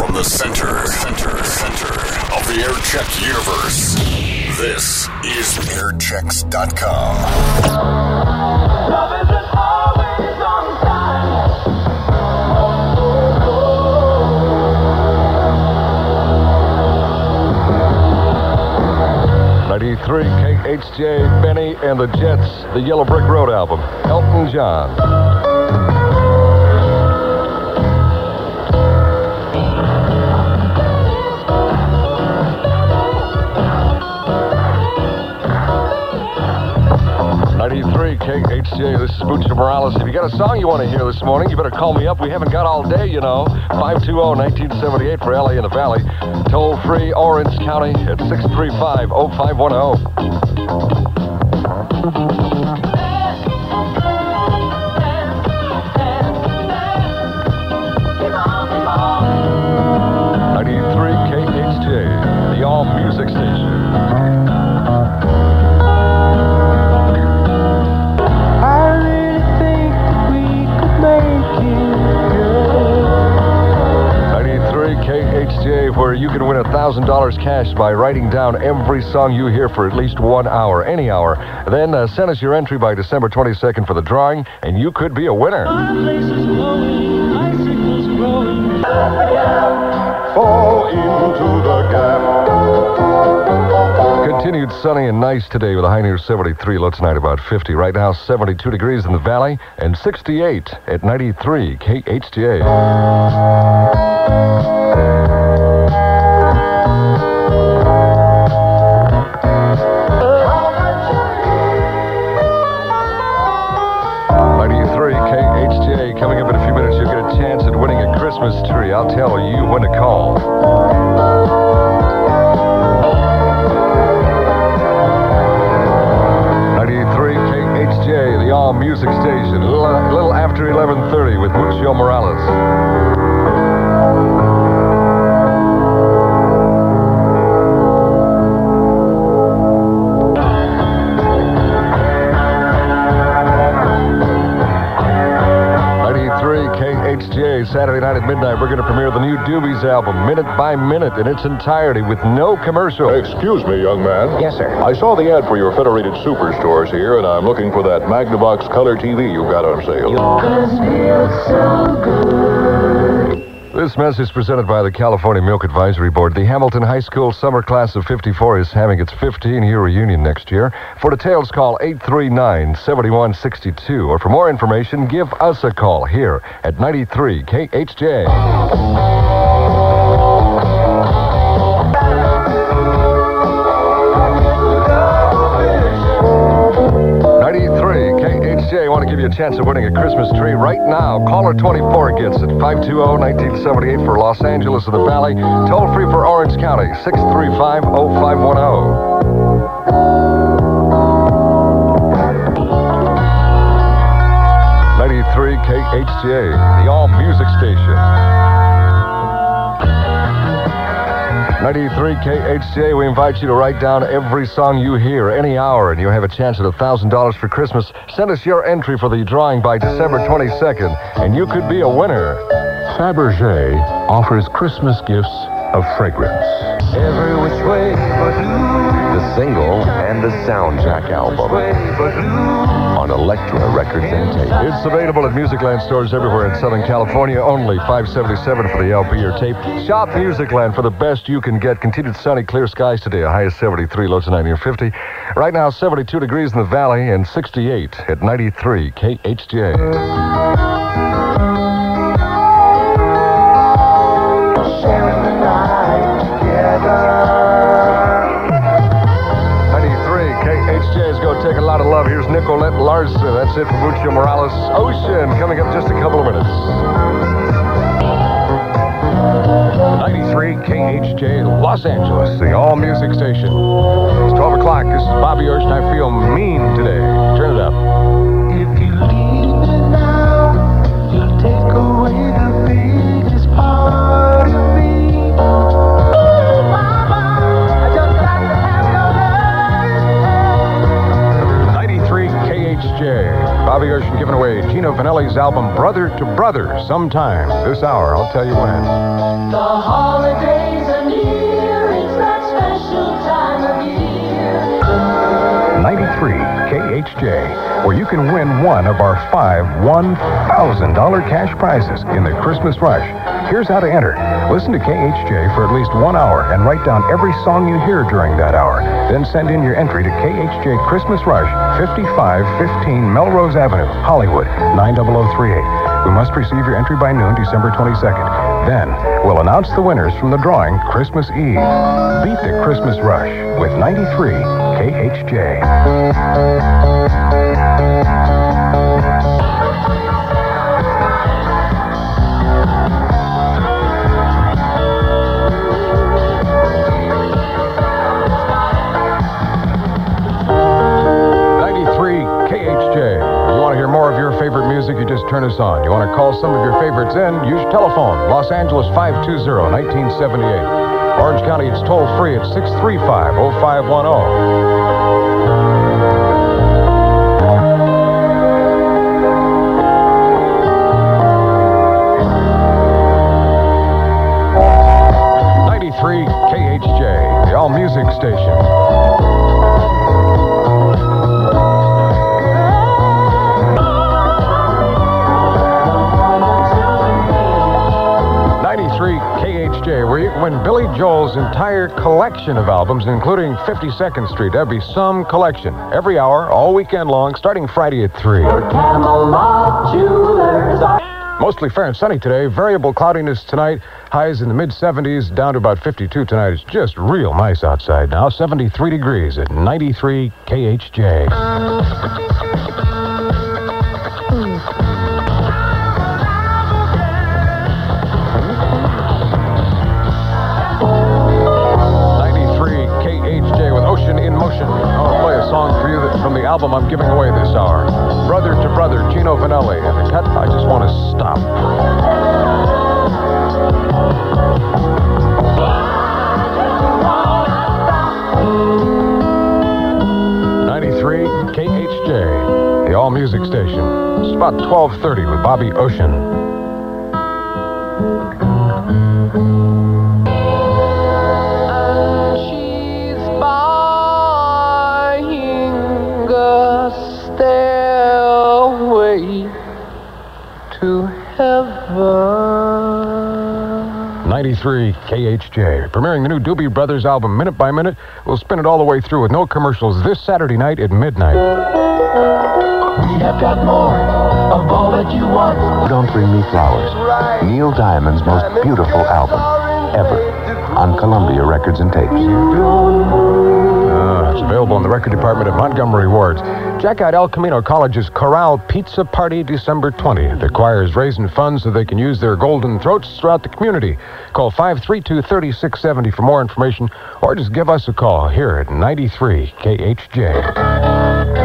From the center of the Aircheck universe, this is airchecks.com. Love isn't always on time. 93 KHJ, Benny and the Jets, the Yellow Brick Road album, Elton John. KHJ, this is Mucho Morales. If you got a song you want to hear this morning, you better call me up. We haven't got all day, you know. 520-1978 for LA and the Valley. Toll free, Orange County at 635-0510. 93 KHJ, the all music station. KHJ, where you can win $1,000 cash by writing down every song you hear for at least 1 hour, any hour. Then send us your entry by December 22nd for the drawing, and you could be a winner. Fall into the gap. Continued sunny and nice today with a high near 73, low tonight about 50. Right now, 72 degrees in the valley and 68 at 93 KHJ. Coming up in a few minutes, you'll get a chance at winning a Christmas tree. I'll tell you when to call. KHJ, the all music station. A little after 11:30 with Mucho Morales. KHJ, Saturday night at midnight, we're going to premiere the new Doobies album, Minute by Minute, in its entirety, with no commercial. Excuse me, young man. Yes, sir. I saw the ad for your Federated Superstores here, and I'm looking for that Magnavox color TV you've got on sale. This message presented by the California Milk Advisory Board. The Hamilton High School summer class of 54 is having its 15-year reunion next year. For details, call 839-7162. Or for more information, give us a call here at 93 KHJ. I want to give you a chance of winning a Christmas tree right now. Caller 24 gets it. 520-1978 for Los Angeles and the Valley. Toll free for Orange County. 635-0510. 93 KHJ, the all music station. 93 KHJ, we invite you to write down every song you hear, any hour, and you'll have a chance at $1,000 for Christmas. Send us your entry for the drawing by December 22nd, and you could be a winner. Fabergé offers Christmas gifts of fragrance. Every which way but loose. The single and the soundtrack album on Elektra Records and Tape. It's available at Musicland stores everywhere in Southern California. Only $577 for the LP or tape. Shop Musicland for the best you can get. Continued sunny, clear skies today. A high of 73, low tonight near 50. Right now, 72 degrees in the valley and 68 at 93 KHJ. Sharing the night together. KHJ's going to take a lot of love. Here's Nicolette Larson. That's it for Mucho Morales. Ocean coming up just a couple of minutes. 93 KHJ, Los Angeles, the all music station. It's 12 o'clock. This is Bobby Ocean. I feel mean today. Turn it up. If you leave me now, you'll take away the biggest part of me. Bobby Ocean giving away Gino Vanelli's album Brother to Brother sometime this hour. I'll tell you when. The heart KHJ, where you can win one of our 5 $1,000 cash prizes in the Christmas Rush. Here's how to enter. Listen to KHJ for at least 1 hour and write down every song you hear during that hour. Then send in your entry to KHJ Christmas Rush, 5515 Melrose Avenue, Hollywood, 90038. We must receive your entry by noon, December 22nd. Then, we'll announce the winners from the drawing Christmas Eve. Beat the Christmas Rush with 93 KHJ. 93 KHJ. You want to hear more of your favorite music, you just turn us on. You want to call some of your favorites in, use your telephone. Los Angeles 520-1978. Orange County, it's toll-free at 635-0510. KHJ, the All Music Station. KHJ, where you can win Billy Joel's entire collection of albums, including 52nd Street. That'd be some collection. Every hour, all weekend long, starting Friday at 3. Mostly fair and sunny today. Variable cloudiness tonight. Highs in the mid-70s, down to about 52 tonight. It's just real nice outside now. 73 degrees at 93 KHJ. I'll play a song for you from the album I'm giving away this hour. Brother to Brother, Gino Vanelli. And the cut, I Just Want to Stop. KHJ, the All Music Station. It's about 12:30 with Bobby Ocean. And she's buying a stairway to heaven. 93 KHJ. Premiering the new Doobie Brothers album Minute by Minute. We'll spin it all the way through with no commercials this Saturday night at midnight. We have got more of all that you want. Don't Bring Me Flowers. Neil Diamond's most beautiful album ever on Columbia Records and Tapes. It's available in the record department at Montgomery Wards. Check out El Camino College's Chorale Pizza Party December 20th. The choir is raising funds so they can use their golden throats throughout the community. Call 532-3670 for more information, or just give us a call here at 93 KHJ.